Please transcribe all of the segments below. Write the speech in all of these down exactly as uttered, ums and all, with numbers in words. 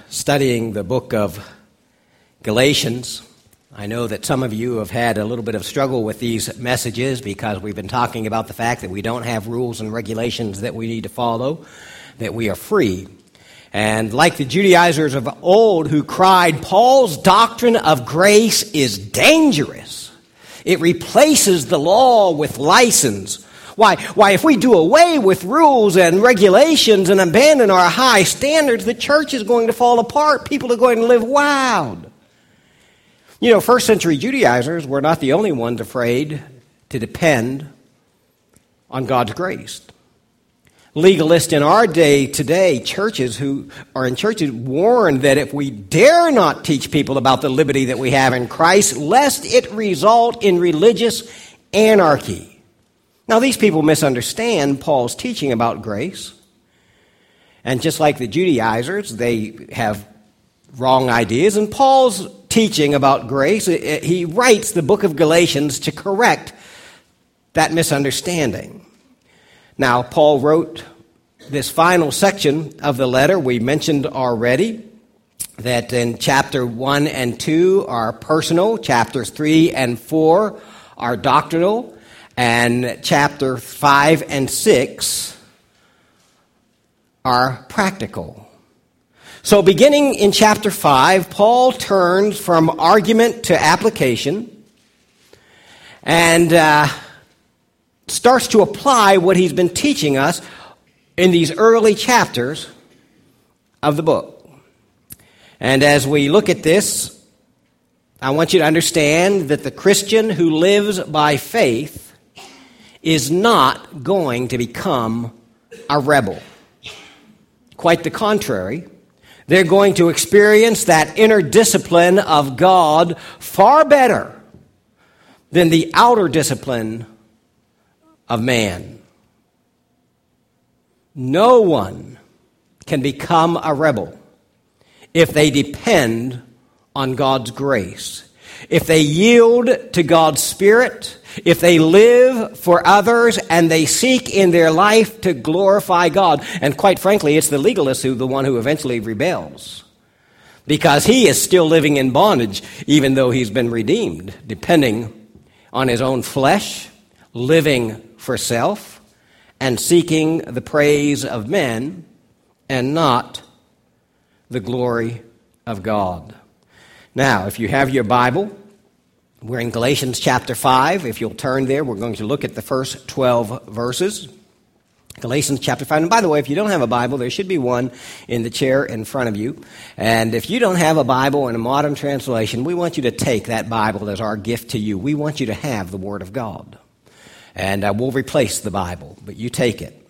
studying the book of Galatians. I know that some of you have had a little bit of struggle with these messages because we've been talking about the fact that we don't have rules and regulations that we need to follow, that we are free. And like the Judaizers of old who cried, Paul's doctrine of grace is dangerous. It replaces the law with license. Why, why, if we do away with rules and regulations and abandon our high standards, the church is going to fall apart. People are going to live wild. You know, first century Judaizers were not the only ones afraid to depend on God's grace. Legalists in our day today, churches who are in churches, warn that if we dare not teach people about the liberty that we have in Christ, lest it result in religious anarchy. Now, these people misunderstand Paul's teaching about grace. And just like the Judaizers, they have wrong ideas. And Paul's teaching about grace, he writes the book of Galatians to correct that misunderstanding. Now, Paul wrote this final section of the letter. We mentioned already that in chapter one and two are personal, chapters three and four are doctrinal, and chapter five and six are practical. So beginning in chapter five, Paul turns from argument to application and uh, starts to apply what he's been teaching us in these early chapters of the book. And as we look at this, I want you to understand that the Christian who lives by faith is not going to become a rebel. Quite the contrary. They're going to experience that inner discipline of God far better than the outer discipline of man. No one can become a rebel if they depend on God's grace. If they yield to God's Spirit, if they live for others and they seek in their life to glorify God. And quite frankly, it's the legalist who the one who eventually rebels. Because he is still living in bondage, even though he's been redeemed, depending on his own flesh, living for self, and seeking the praise of men and not the glory of God. Now, if you have your Bible, we're in Galatians chapter five. If you'll turn there, we're going to look at the first twelve verses. Galatians chapter five. And by the way, if you don't have a Bible, there should be one in the chair in front of you. And if you don't have a Bible in a modern translation, we want you to take that Bible as our gift to you. We want you to have the Word of God. And uh, we'll replace the Bible, but you take it.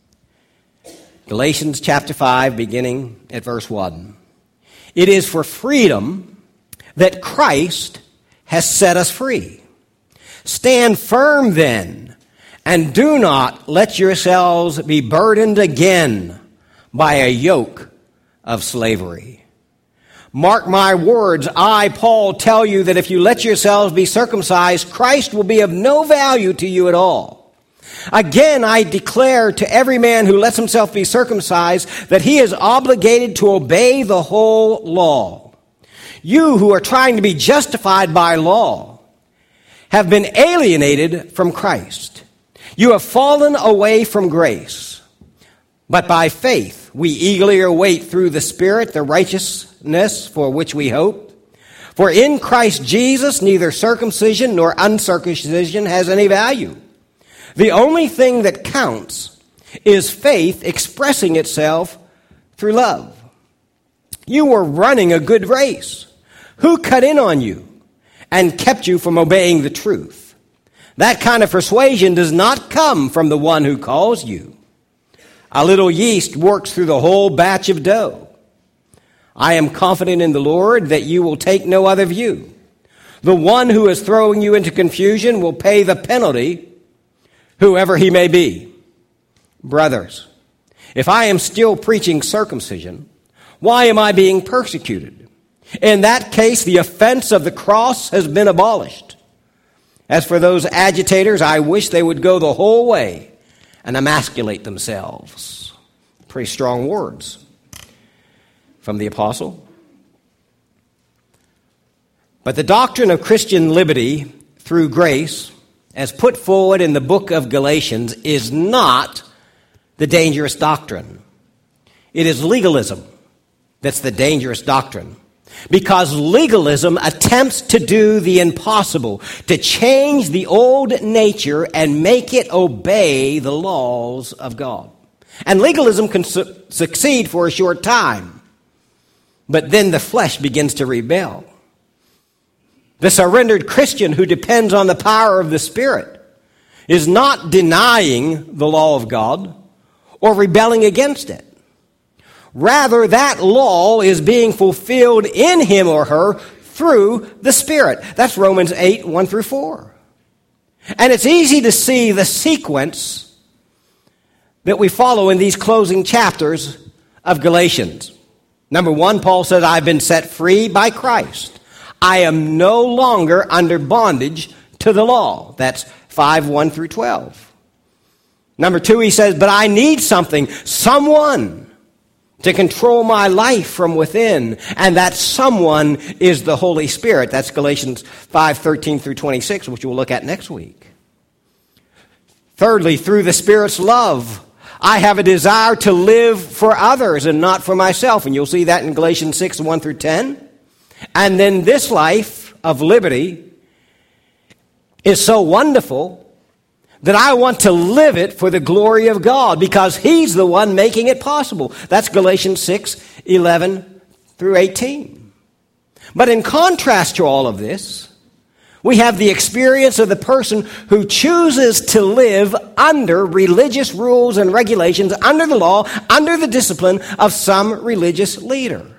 Galatians chapter five, beginning at verse one. It is for freedom that Christ has set us free. Stand firm then, and do not let yourselves be burdened again by a yoke of slavery. Mark my words, I, Paul, tell you that if you let yourselves be circumcised, Christ will be of no value to you at all. Again, I declare to every man who lets himself be circumcised that he is obligated to obey the whole law. You who are trying to be justified by law have been alienated from Christ. You have fallen away from grace. But by faith we eagerly await through the Spirit the righteousness for which we hope. For in Christ Jesus neither circumcision nor uncircumcision has any value. The only thing that counts is faith expressing itself through love. You were running a good race. Who cut in on you and kept you from obeying the truth? That kind of persuasion does not come from the one who calls you. A little yeast works through the whole batch of dough. I am confident in the Lord that you will take no other view. The one who is throwing you into confusion will pay the penalty, whoever he may be. Brothers, if I am still preaching circumcision, why am I being persecuted? In that case, the offense of the cross has been abolished. As for those agitators, I wish they would go the whole way and emasculate themselves. Pretty strong words. from the apostle. But the doctrine of Christian liberty through grace, as put forward in the book of Galatians, is not the dangerous doctrine. It is legalism that's the dangerous doctrine. Because legalism attempts to do the impossible, to change the old nature and make it obey the laws of God. And legalism can su- succeed for a short time, but then the flesh begins to rebel. The surrendered Christian who depends on the power of the Spirit is not denying the law of God or rebelling against it. Rather, that law is being fulfilled in him or her through the Spirit. That's Romans eight, one through four. And it's easy to see the sequence that we follow in these closing chapters of Galatians. Number one, Paul says, I've been set free by Christ. I am no longer under bondage to the law. That's five, one through twelve. Number two, he says, but I need something, someone to control my life from within, and that someone is the Holy Spirit. That's Galatians five, thirteen through twenty-six, which we'll look at next week. Thirdly, through the Spirit's love, I have a desire to live for others and not for myself, and you'll see that in Galatians six, one through ten. And then this life of liberty is so wonderful that I want to live it for the glory of God because He's the one making it possible. That's Galatians six, eleven through eighteen. But in contrast to all of this, we have the experience of the person who chooses to live under religious rules and regulations, under the law, under the discipline of some religious leader.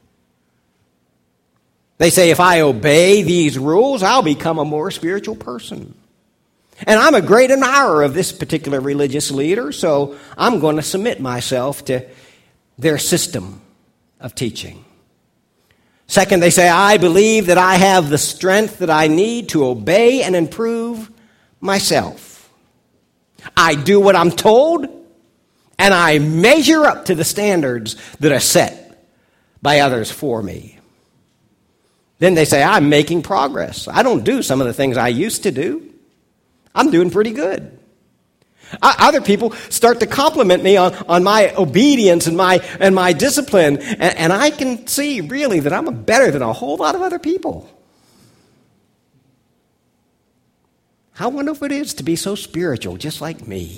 They say, if I obey these rules, I'll become a more spiritual person. And I'm a great admirer of this particular religious leader, so I'm going to submit myself to their system of teaching. Second, they say, I believe that I have the strength that I need to obey and improve myself. I do what I'm told, and I measure up to the standards that are set by others for me. Then they say, I'm making progress. I don't do some of the things I used to do. I'm doing pretty good. Other people start to compliment me on, on my obedience and my and my discipline, and, and I can see really that I'm better than a whole lot of other people. How wonderful it is to be so spiritual, just like me.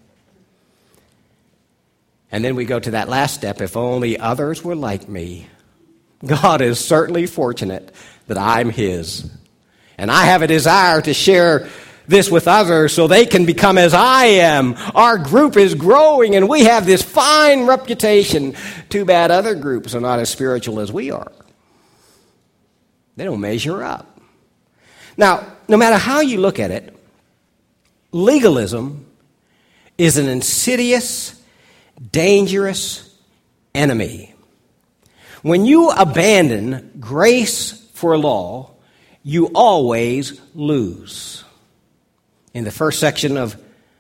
And then we go to that last step, if only others were like me. God is certainly fortunate that I'm His. And I have a desire to share this with others so they can become as I am. Our group is growing and we have this fine reputation. Too bad other groups are not as spiritual as we are. They don't measure up. Now, no matter how you look at it, legalism is an insidious, dangerous enemy. When you abandon grace for law, you always lose. In the first section of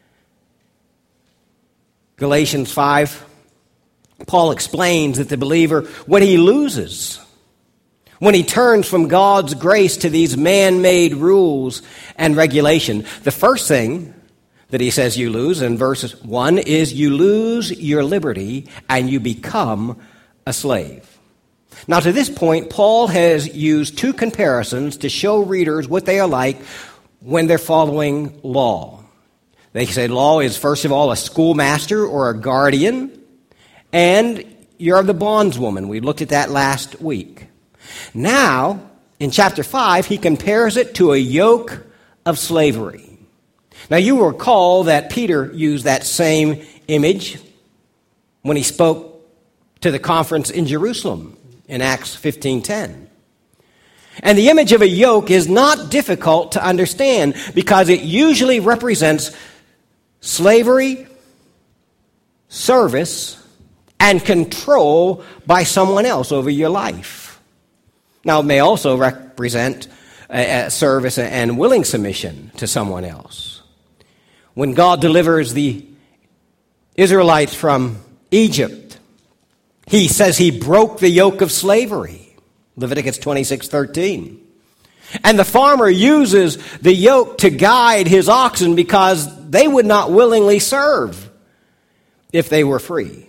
Galatians five, Paul explains that the believer, what he loses when he turns from God's grace to these man-made rules and regulation. The first thing that he says you lose in verse one is you lose your liberty and you become a slave. Now, to this point, Paul has used two comparisons to show readers what they are like when they're following law. They say law is, first of all, a schoolmaster or a guardian, and you're the bondswoman. We looked at that last week. Now, in chapter five, he compares it to a yoke of slavery. Now, you will recall that Peter used that same image when he spoke to the conference in Jerusalem in Acts fifteen ten. And the image of a yoke is not difficult to understand because it usually represents slavery, service, and control by someone else over your life. Now, it may also represent a service and willing submission to someone else. When God delivers the Israelites from Egypt, He says he broke the yoke of slavery. Leviticus twenty-six thirteen. And the farmer uses the yoke to guide his oxen because they would not willingly serve if they were free.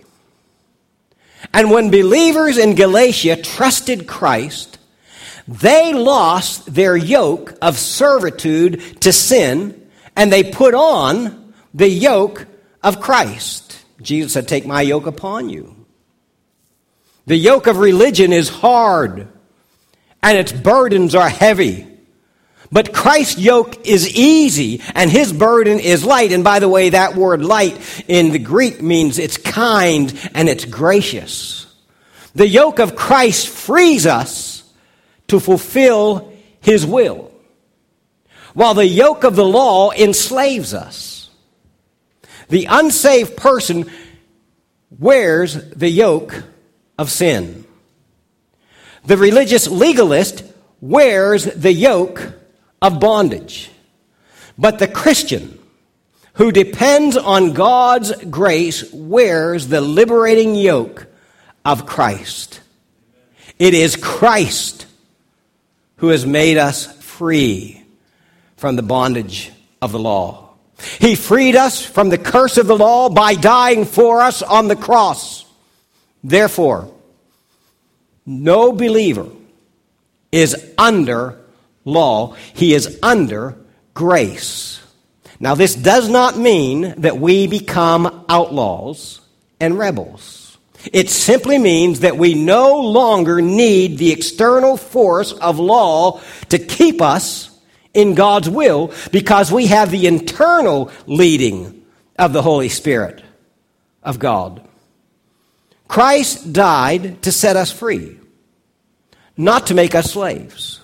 And when believers in Galatia trusted Christ, they lost their yoke of servitude to sin, and they put on the yoke of Christ. Jesus said, "Take my yoke upon you." The yoke of religion is hard, and its burdens are heavy. But Christ's yoke is easy, and his burden is light. And by the way, that word light in the Greek means it's kind and it's gracious. The yoke of Christ frees us to fulfill his will, while the yoke of the law enslaves us. The unsaved person wears the yoke of sin. The religious legalist wears the yoke of bondage. But the Christian who depends on God's grace wears the liberating yoke of Christ. It is Christ who has made us free from the bondage of the law. He freed us from the curse of the law by dying for us on the cross. Therefore, no believer is under law. He is under grace. Now, this does not mean that we become outlaws and rebels. It simply means that we no longer need the external force of law to keep us in God's will, because we have the internal leading of the Holy Spirit of God. Christ died to set us free, not to make us slaves.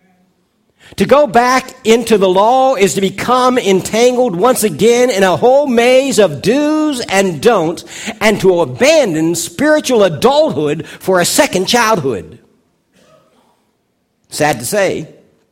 To go back into the law is to become entangled once again in a whole maze of do's and don'ts, and to abandon spiritual adulthood for a second childhood. Sad to say,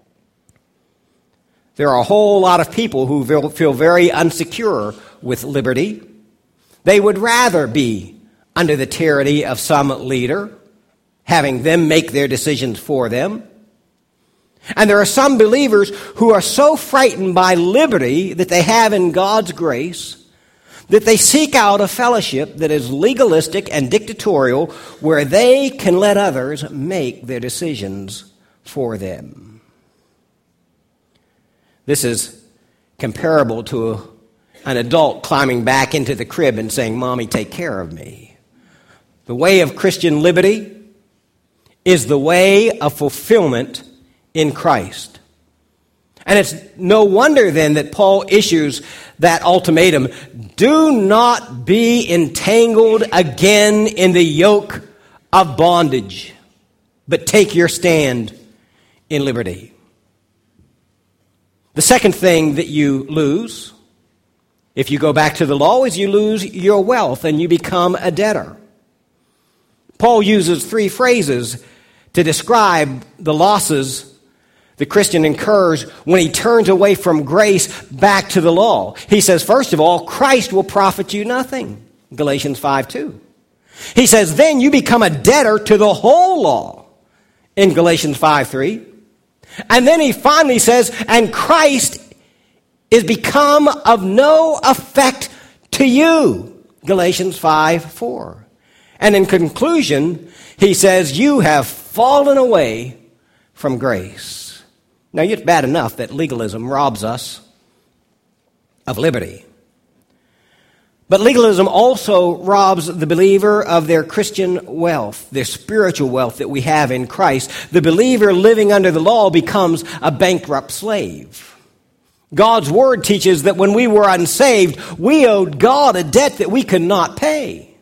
there are a whole lot of people who feel very unsecure with liberty. They would rather be under the tyranny of some leader, having them make their decisions for them. And there are some believers who are so frightened by liberty that they have in God's grace that they seek out a fellowship that is legalistic and dictatorial, where they can let others make their decisions for them. This is comparable to a, an adult climbing back into the crib and saying, "Mommy, take care of me." The way of Christian liberty is the way of fulfillment in Christ. And it's no wonder then that Paul issues that ultimatum: do not be entangled again in the yoke of bondage, but take your stand in liberty. The second thing that you lose, if you go back to the law, is you lose your wealth and you become a debtor. Paul uses three phrases to describe the losses the Christian incurs when he turns away from grace back to the law. He says, first of all, Christ will profit you nothing. Galatians five two. He says, then you become a debtor to the whole law. In Galatians five three. And then he finally says, and Christ is become of no effect to you. Galatians five four. And in conclusion, he says, you have fallen away from grace. Now, it's bad enough that legalism robs us of liberty. But legalism also robs the believer of their Christian wealth, their spiritual wealth that we have in Christ. The believer living under the law becomes a bankrupt slave. God's word teaches that when we were unsaved, we owed God a debt that we could not pay.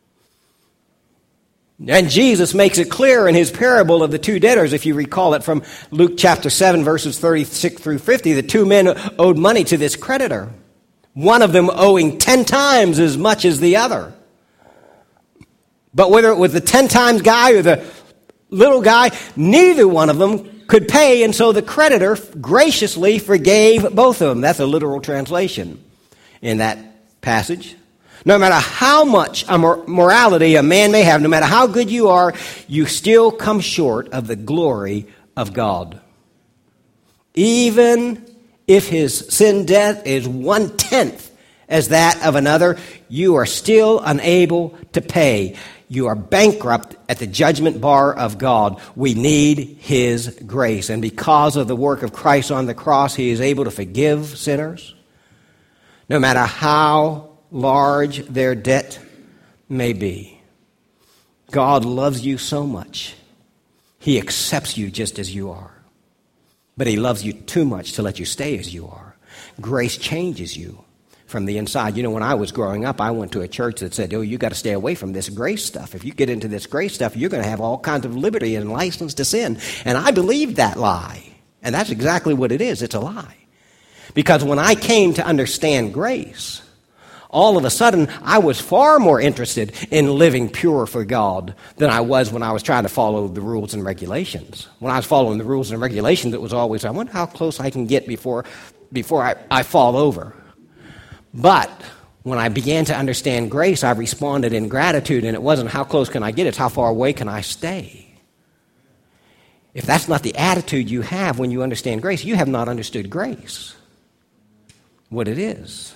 And Jesus makes it clear in his parable of the two debtors, if you recall it from Luke chapter seven, verses thirty-six through fifty. The two men owed money to this creditor, one of them owing ten times as much as the other. But whether it was the ten times guy or the little guy, neither one of them could pay, and so the creditor graciously forgave both of them. That's a literal translation in that passage. No matter how much a mor- morality a man may have, no matter how good you are, you still come short of the glory of God. Even if his sin debt is one-tenth as that of another, you are still unable to pay. You are bankrupt at the judgment bar of God. We need his grace. And because of the work of Christ on the cross, he is able to forgive sinners, no matter how large their debt may be. God loves you so much. He accepts you just as you are. But he loves you too much to let you stay as you are. Grace changes you from the inside. You know, when I was growing up, I went to a church that said, oh, you got to stay away from this grace stuff. If you get into this grace stuff, you're going to have all kinds of liberty and license to sin. And I believed that lie. And that's exactly what it is. It's a lie. Because when I came to understand grace, all of a sudden, I was far more interested in living pure for God than I was when I was trying to follow the rules and regulations. When I was following the rules and regulations, it was always, I wonder how close I can get before, before I, I fall over. But when I began to understand grace, I responded in gratitude, and it wasn't how close can I get, it's how far away can I stay. If that's not the attitude you have when you understand grace, you have not understood grace, what it is.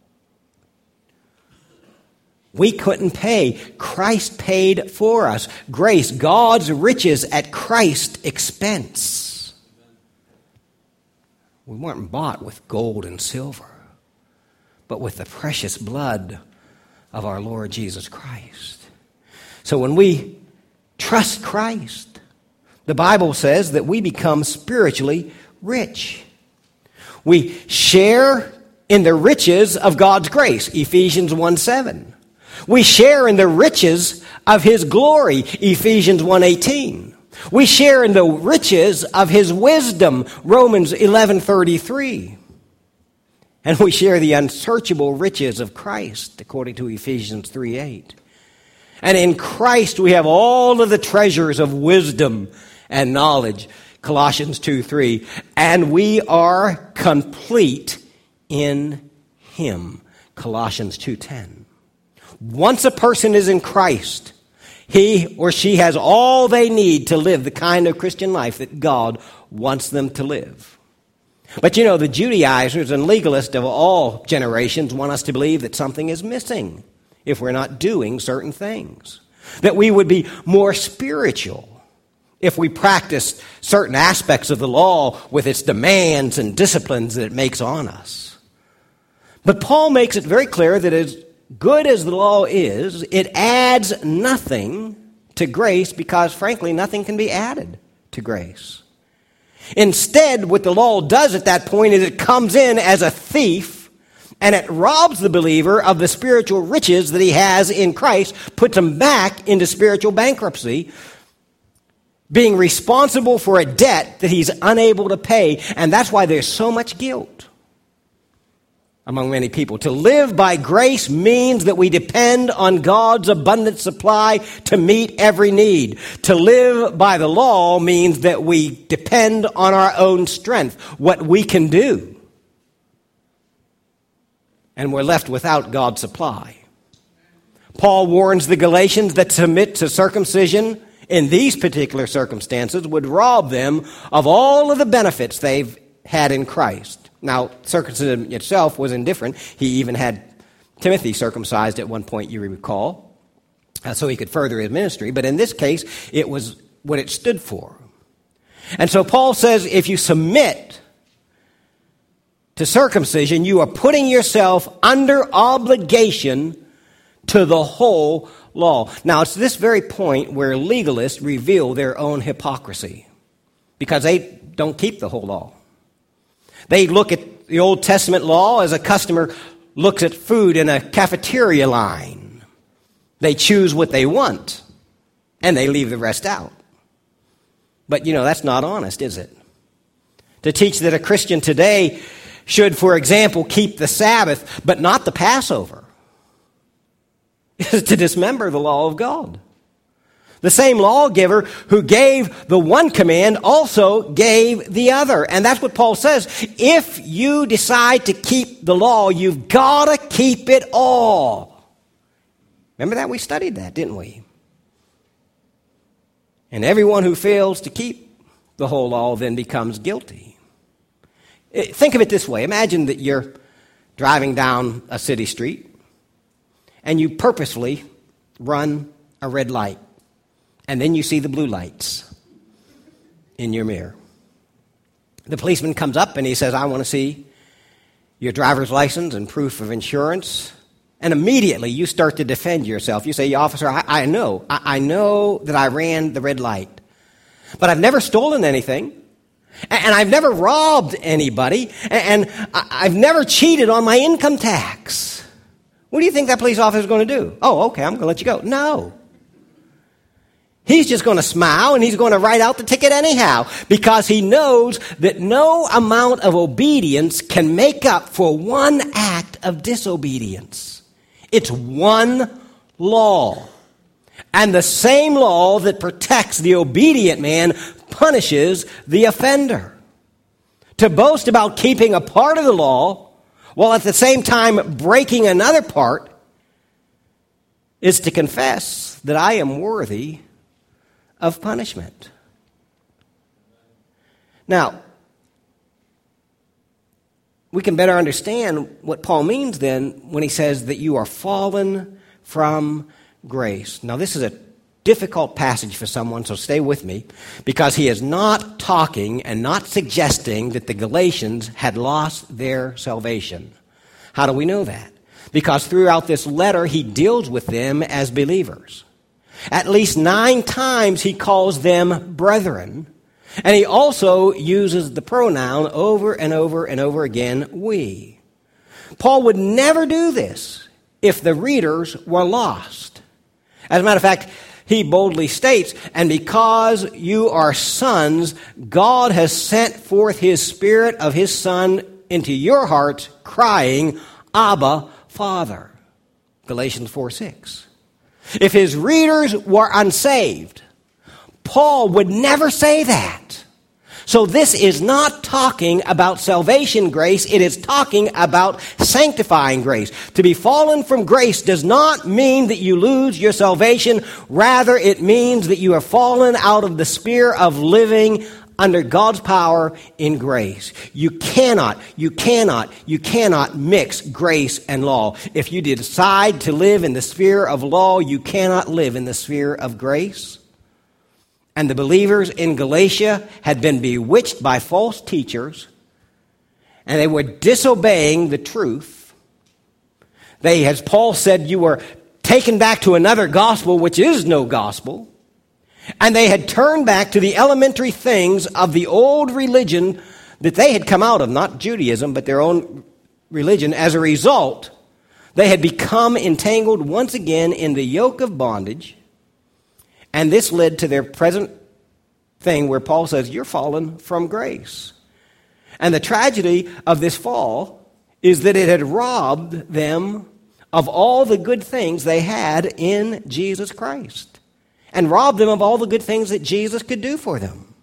We couldn't pay. Christ paid for us. Grace, God's riches at Christ's expense. We weren't bought with gold and silver, but with the precious blood of our Lord Jesus Christ. So when we trust Christ, the Bible says that we become spiritually rich. We share in the riches of God's grace, Ephesians one seven. We share in the riches of his glory, Ephesians one eighteen. We share in the riches of his wisdom, Romans eleven thirty-three. And we share the unsearchable riches of Christ, according to Ephesians three eight. And in Christ we have all of the treasures of wisdom and knowledge, Colossians two three. And we are complete in him, Colossians two ten. Once a person is in Christ, he or she has all they need to live the kind of Christian life that God wants them to live. But you know, the Judaizers and legalists of all generations want us to believe that something is missing if we're not doing certain things. That we would be more spiritual if we practiced certain aspects of the law with its demands and disciplines that it makes on us. But Paul makes it very clear that as good as the law is, it adds nothing to grace because, frankly, nothing can be added to grace. Instead, what the law does at that point is it comes in as a thief and it robs the believer of the spiritual riches that he has in Christ, puts him back into spiritual bankruptcy, being responsible for a debt that he's unable to pay. And that's why there's so much guilt among many people. To live by grace means that we depend on God's abundant supply to meet every need. To live by the law means that we depend on our own strength, what we can do. And we're left without God's supply. Paul warns the Galatians that to submit to circumcision in these particular circumstances would rob them of all of the benefits they've had in Christ. Now, circumcision itself was indifferent. He even had Timothy circumcised at one point, you recall, uh, so he could further his ministry. But in this case, it was what it stood for. And so Paul says, if you submit to circumcision, you are putting yourself under obligation to the whole law. Now, it's this very point where legalists reveal their own hypocrisy because they don't keep the whole law. They look at the Old Testament law as a customer looks at food in a cafeteria line. They choose what they want, and they leave the rest out. But, you know, that's not honest, is it? To teach that a Christian today should, for example, keep the Sabbath, but not the Passover, is to dismember the law of God. The same lawgiver who gave the one command also gave the other. And that's what Paul says. If you decide to keep the law, you've got to keep it all. Remember that? We studied that, didn't we? And everyone who fails to keep the whole law then becomes guilty. Think of it this way. Imagine that you're driving down a city street and you purposefully run a red light, and then you see the blue lights in your mirror. The policeman comes up and he says, I want to see your driver's license and proof of insurance. And immediately you start to defend yourself. You say, officer, I, I know. I, I know that I ran the red light. But I've never stolen anything. And, and I've never robbed anybody. And, and I, I've never cheated on my income tax. What do you think that police officer is going to do? Oh, okay, I'm going to let you go. No. He's just going to smile and he's going to write out the ticket anyhow, because he knows that no amount of obedience can make up for one act of disobedience. It's one law. And the same law that protects the obedient man punishes the offender. To boast about keeping a part of the law while at the same time breaking another part is to confess that I am worthy of punishment. Now, we can better understand what Paul means then when he says that you are fallen from grace. Now, this is a difficult passage for someone, so stay with me, because he is not talking and not suggesting that the Galatians had lost their salvation. How do we know that? Because throughout this letter, he deals with them as believers. At least nine times he calls them brethren, and he also uses the pronoun over and over and over again, we. Paul would never do this if the readers were lost. As a matter of fact, he boldly states, and because you are sons, God has sent forth his Spirit of his Son into your hearts, crying, Abba, Father. Galatians four six. If his readers were unsaved, Paul would never say that. So this is not talking about salvation grace, it is talking about sanctifying grace. To be fallen from grace does not mean that you lose your salvation. Rather, it means that you have fallen out of the sphere of living under God's power in grace. You cannot, you cannot, you cannot mix grace and law. If you decide to live in the sphere of law, you cannot live in the sphere of grace. And the believers in Galatia had been bewitched by false teachers, and they were disobeying the truth. They, as Paul said, you were taken back to another gospel, which is no gospel. And they had turned back to the elementary things of the old religion that they had come out of, not Judaism, but their own religion. As a result, they had become entangled once again in the yoke of bondage. And this led to their present thing where Paul says, you're fallen from grace. And the tragedy of this fall is that it had robbed them of all the good things they had in Jesus Christ, and robbed them of all the good things that Jesus could do for them.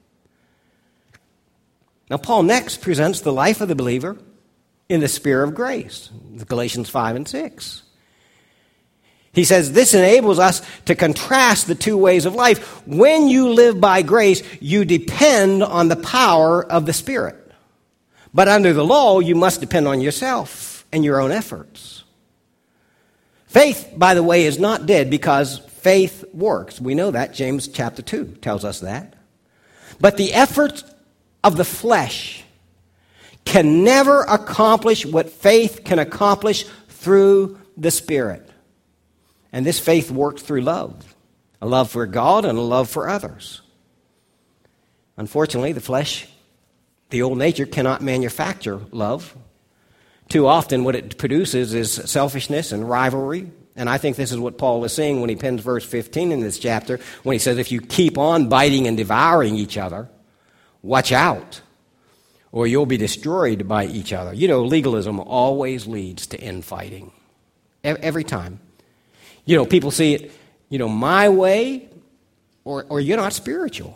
Now, Paul next presents the life of the believer in the sphere of grace, Galatians five and six. He says this enables us to contrast the two ways of life. When you live by grace, you depend on the power of the Spirit. But under the law, you must depend on yourself and your own efforts. Faith, by the way, is not dead because faith works. We know that. James chapter two tells us that. But the efforts of the flesh can never accomplish what faith can accomplish through the Spirit. And this faith works through love, a love for God and a love for others. Unfortunately, the flesh, the old nature, cannot manufacture love. Too often what it produces is selfishness and rivalry. And I think this is what Paul is saying when he pens verse fifteen in this chapter, when he says, if you keep on biting and devouring each other, watch out, or you'll be destroyed by each other. You know, legalism always leads to infighting. Every time. You know, people see it, you know, my way, or, or you're not spiritual.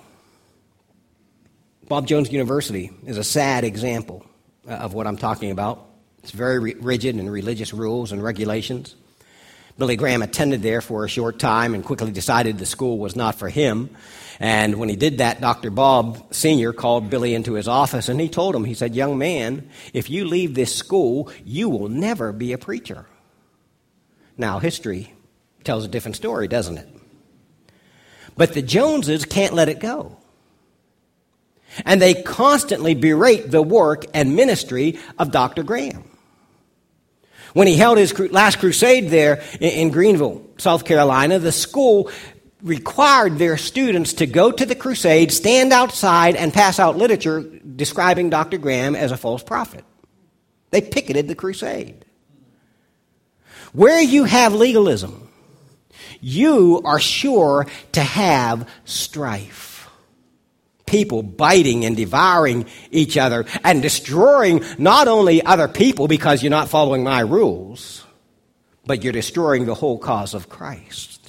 Bob Jones University is a sad example of what I'm talking about. It's very rigid in religious rules and regulations. Billy Graham attended there for a short time and quickly decided the school was not for him. And when he did that, Doctor Bob Senior called Billy into his office and he told him, he said, "Young man, if you leave this school, you will never be a preacher." Now, history tells a different story, doesn't it? But the Joneses can't let it go. And they constantly berate the work and ministry of Doctor Graham. When he held his last crusade there in Greenville, South Carolina, the school required their students to go to the crusade, stand outside, and pass out literature describing Doctor Graham as a false prophet. They picketed the crusade. Where you have legalism, you are sure to have strife. People biting and devouring each other and destroying not only other people because you're not following my rules, but you're destroying the whole cause of Christ.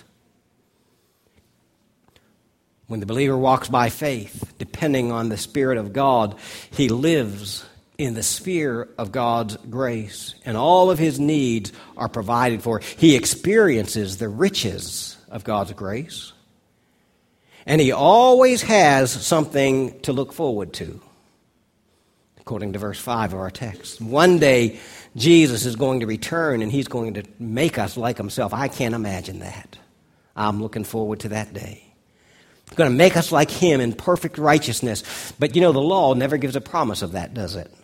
When the believer walks by faith, depending on the Spirit of God, he lives in the sphere of God's grace, and all of his needs are provided for. He experiences the riches of God's grace. And he always has something to look forward to, according to verse five of our text. One day, Jesus is going to return, and he's going to make us like himself. I can't imagine that. I'm looking forward to that day. He's going to make us like him in perfect righteousness. But, you know, the law never gives a promise of that, does it?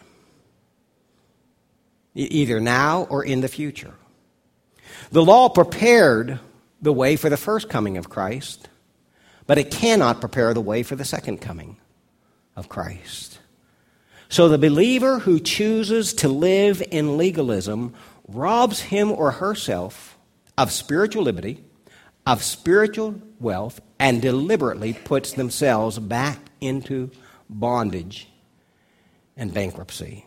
Either now or in the future. The law prepared the way for the first coming of Christ, but it cannot prepare the way for the second coming of Christ. So the believer who chooses to live in legalism robs him or herself of spiritual liberty, of spiritual wealth, and deliberately puts themselves back into bondage and bankruptcy.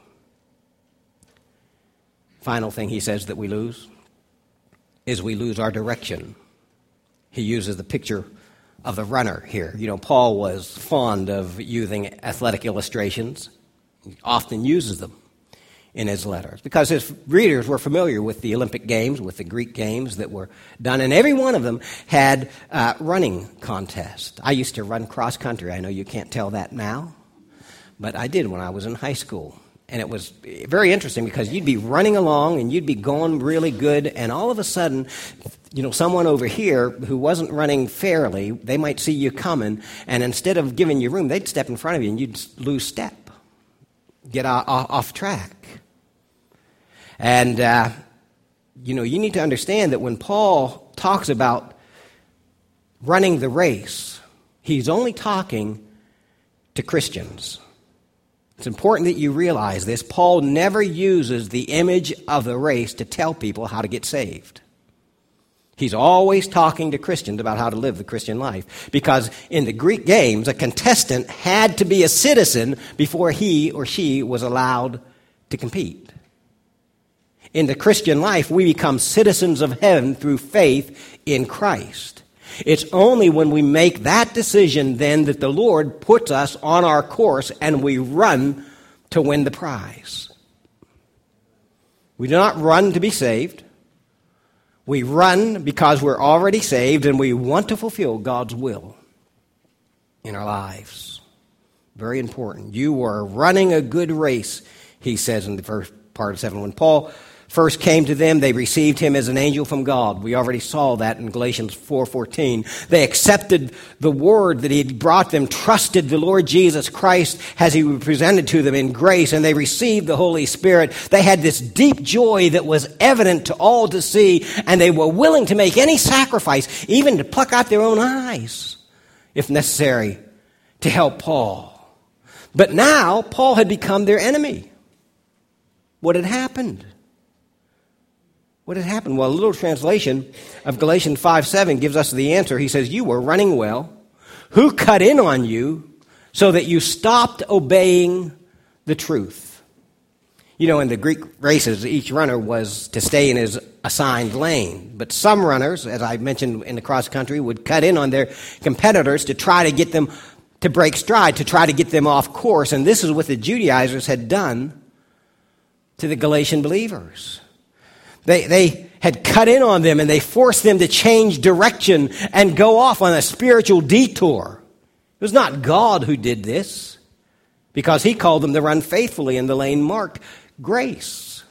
Final thing he says that we lose is we lose our direction. He uses the picture of the runner here. You know, Paul was fond of using athletic illustrations. He often uses them in his letters because his readers were familiar with the Olympic Games, with the Greek games that were done, and every one of them had uh, running contests. I used to run cross country. I know you can't tell that now, but I did when I was in high school. And it was very interesting because you'd be running along and you'd be going really good, and all of a sudden, you know, someone over here who wasn't running fairly, they might see you coming, and instead of giving you room, they'd step in front of you and you'd lose step, get off, off track. And, uh, you know, you need to understand that when Paul talks about running the race, he's only talking to Christians. It's important that you realize this. Paul never uses the image of the race to tell people how to get saved. He's always talking to Christians about how to live the Christian life. Because in the Greek games, a contestant had to be a citizen before he or she was allowed to compete. In the Christian life, we become citizens of heaven through faith in Christ. It's only when we make that decision then that the Lord puts us on our course and we run to win the prize. We do not run to be saved. We run because we're already saved and we want to fulfill God's will in our lives. Very important. You are running a good race, he says in the first part of seven. When Paul first came to them, they received him as an angel from God. We already saw that in Galatians four fourteen. They accepted the word that he had brought them, trusted the Lord Jesus Christ as he was presented to them in grace, and they received the Holy Spirit. They had this deep joy that was evident to all to see, and they were willing to make any sacrifice, even to pluck out their own eyes, if necessary, to help Paul. But now, Paul had become their enemy. What had happened? What had happened? Well, a little translation of Galatians five seven gives us the answer. He says, you were running well. Who cut in on you so that you stopped obeying the truth? You know, in the Greek races, each runner was to stay in his assigned lane. But some runners, as I mentioned in the cross country, would cut in on their competitors to try to get them to break stride, to try to get them off course. And this is what the Judaizers had done to the Galatian believers. They they had cut in on them, and they forced them to change direction and go off on a spiritual detour. It was not God who did this, because he called them to run faithfully in the lane marked grace.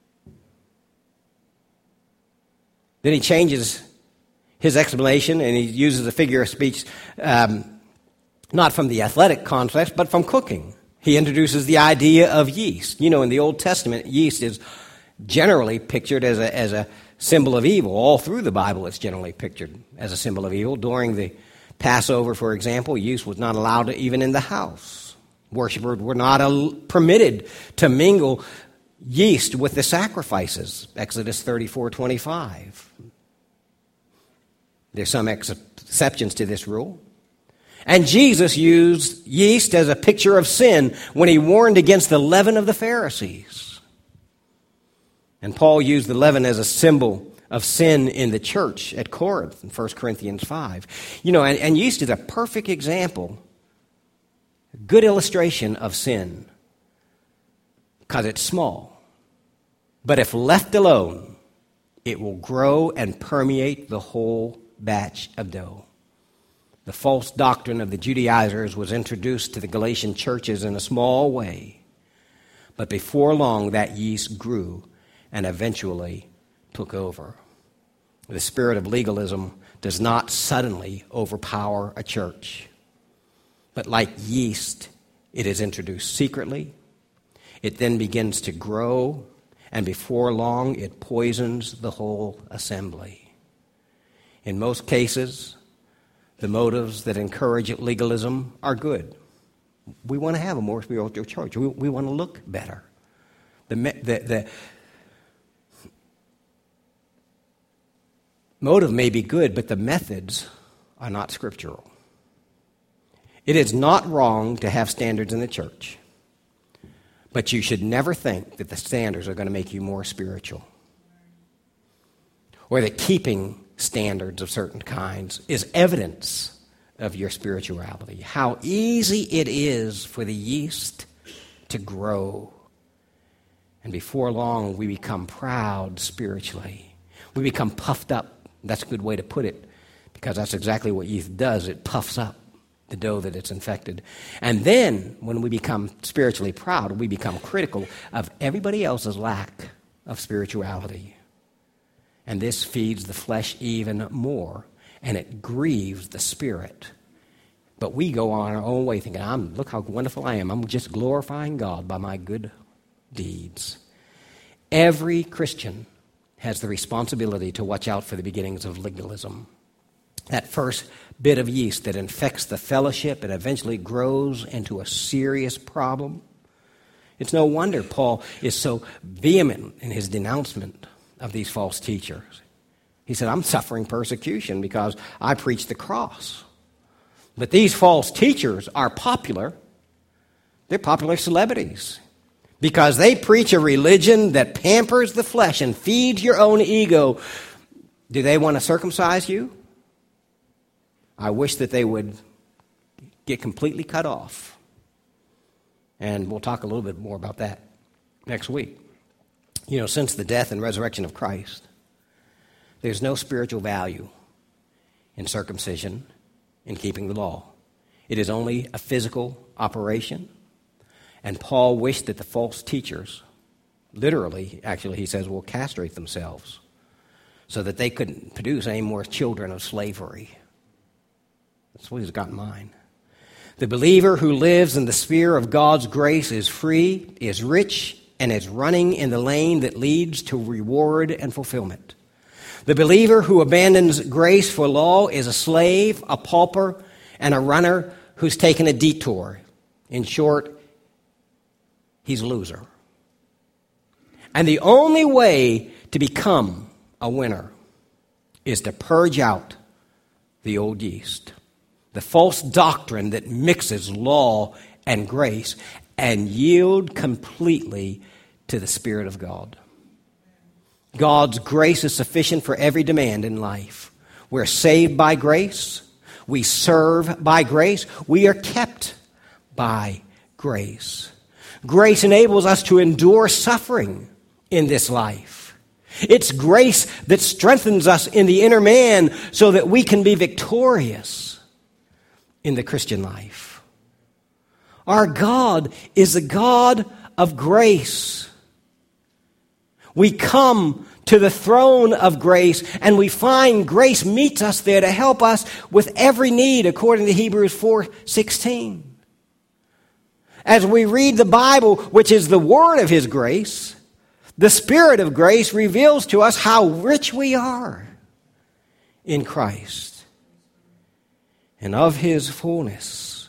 Then he changes his explanation, and he uses a figure of speech um, not from the athletic context, but from cooking. He introduces the idea of yeast. You know, in the Old Testament, yeast is generally pictured as a, as a symbol of evil. All through the Bible, it's generally pictured as a symbol of evil. During the Passover, for example, yeast was not allowed to, even in the house. Worshippers were not al- permitted to mingle yeast with the sacrifices. Exodus thirty-four twenty-five. There's some ex- exceptions to this rule. And Jesus used yeast as a picture of sin when he warned against the leaven of the Pharisees. And Paul used the leaven as a symbol of sin in the church at Corinth in First Corinthians five. You know, and, and yeast is a perfect example, a good illustration of sin, because it's small. But if left alone, it will grow and permeate the whole batch of dough. The false doctrine of the Judaizers was introduced to the Galatian churches in a small way. But before long, that yeast grew and eventually took over. The spirit of legalism does not suddenly overpower a church. But like yeast, it is introduced secretly. It then begins to grow, and before long, it poisons the whole assembly. In most cases, the motives that encourage legalism are good. We want to have a more spiritual church. We, we want to look better. The, the, the motive may be good, but the methods are not scriptural. It is not wrong to have standards in the church, but you should never think that the standards are going to make you more spiritual, or that keeping standards of certain kinds is evidence of your spirituality. How easy it is for the yeast to grow. And before long, we become proud spiritually. We become puffed up. That's a good way to put it, because that's exactly what yeast does. It puffs up the dough that it's infected. And then, when we become spiritually proud, we become critical of everybody else's lack of spirituality. And this feeds the flesh even more, and it grieves the spirit. But we go on our own way thinking, I'm, look how wonderful I am. I'm just glorifying God by my good deeds. Every Christian has the responsibility to watch out for the beginnings of legalism. That first bit of yeast that infects the fellowship and eventually grows into a serious problem. It's no wonder Paul is so vehement in his denouncement of these false teachers. He said, I'm suffering persecution because I preach the cross. But these false teachers are popular. They're popular celebrities because they preach a religion that pampers the flesh and feeds your own ego. Do they want to circumcise you? I wish that they would get completely cut off. And we'll talk a little bit more about that next week. You know, since the death and resurrection of Christ, there's no spiritual value in circumcision, in keeping the law. It is only a physical operation. And Paul wished that the false teachers, literally, actually, he says, will castrate themselves so that they couldn't produce any more children of slavery. That's what he's got in mind. The believer who lives in the sphere of God's grace is free, is rich, and is running in the lane that leads to reward and fulfillment. The believer who abandons grace for law is a slave, a pauper, and a runner who's taken a detour. In short, he's a loser. And the only way to become a winner is to purge out the old yeast, the false doctrine that mixes law and grace, and yield completely to the Spirit of God. God's grace is sufficient for every demand in life. We're saved by grace. We serve by grace. We are kept by grace. Grace enables us to endure suffering in this life. It's grace that strengthens us in the inner man so that we can be victorious in the Christian life. Our God is a God of grace. We come to the throne of grace, and we find grace meets us there to help us with every need, according to Hebrews four sixteen. As we read the Bible, which is the word of His grace, the Spirit of grace reveals to us how rich we are in Christ and of His fullness.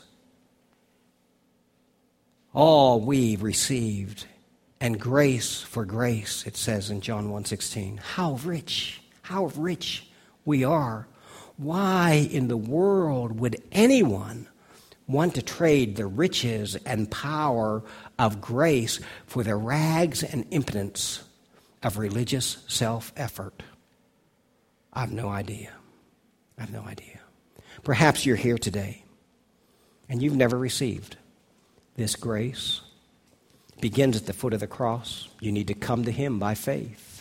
All we've received, and grace for grace, it says in John one sixteen. How rich, how rich we are. Why in the world would anyone want to trade the riches and power of grace for the rags and impotence of religious self-effort? I have no idea. I have no idea. Perhaps you're here today and you've never received this grace. It begins at the foot of the cross. You need to come to Him by faith.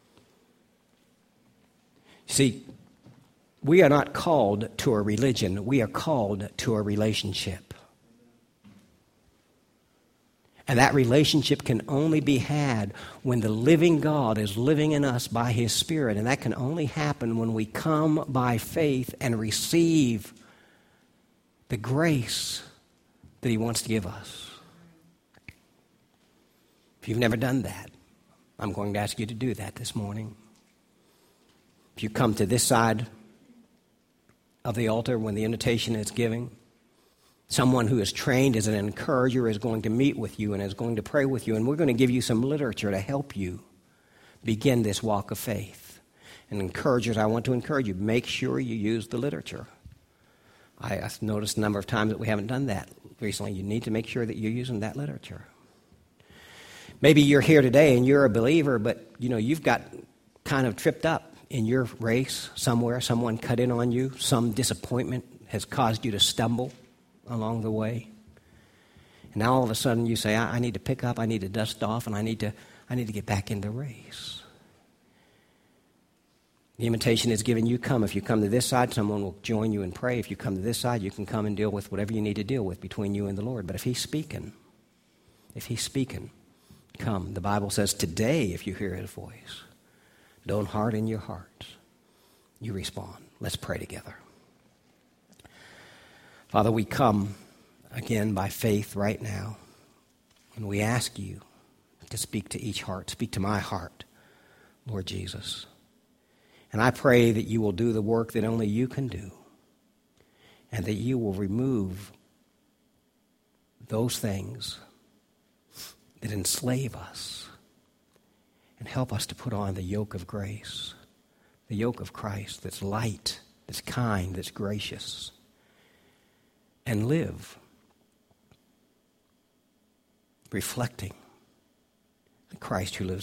See, we are not called to a religion. We are called to a relationship. And that relationship can only be had when the living God is living in us by His Spirit. And that can only happen when we come by faith and receive the grace that He wants to give us. If you've never done that, I'm going to ask you to do that this morning. If you come to this side of the altar when the invitation is given, someone who is trained as an encourager is going to meet with you and is going to pray with you, and we're going to give you some literature to help you begin this walk of faith. And encouragers, I want to encourage you, make sure you use the literature. I, I've noticed a number of times that we haven't done that recently. You need to make sure that you're using that literature. Maybe you're here today and you're a believer, but you know you've got kind of tripped up in your race somewhere. Someone cut in on you. Some disappointment has caused you to stumble along the way. And now all of a sudden you say, I, I need to pick up, I need to dust off, and I need to I need to get back in the race. The invitation is given, you come. If you come to this side, someone will join you and pray. If you come to this side, you can come and deal with whatever you need to deal with between you and the Lord. But if He's speaking, if He's speaking, come. The Bible says today, if you hear His voice, don't harden your hearts. You respond. Let's pray together. Father, we come again by faith right now, and we ask you to speak to each heart. Speak to my heart, Lord Jesus. And I pray that you will do the work that only you can do, and that you will remove those things that enslave us and help us to put on the yoke of grace, the yoke of Christ that's light, that's kind, that's gracious, and live reflecting the Christ who lives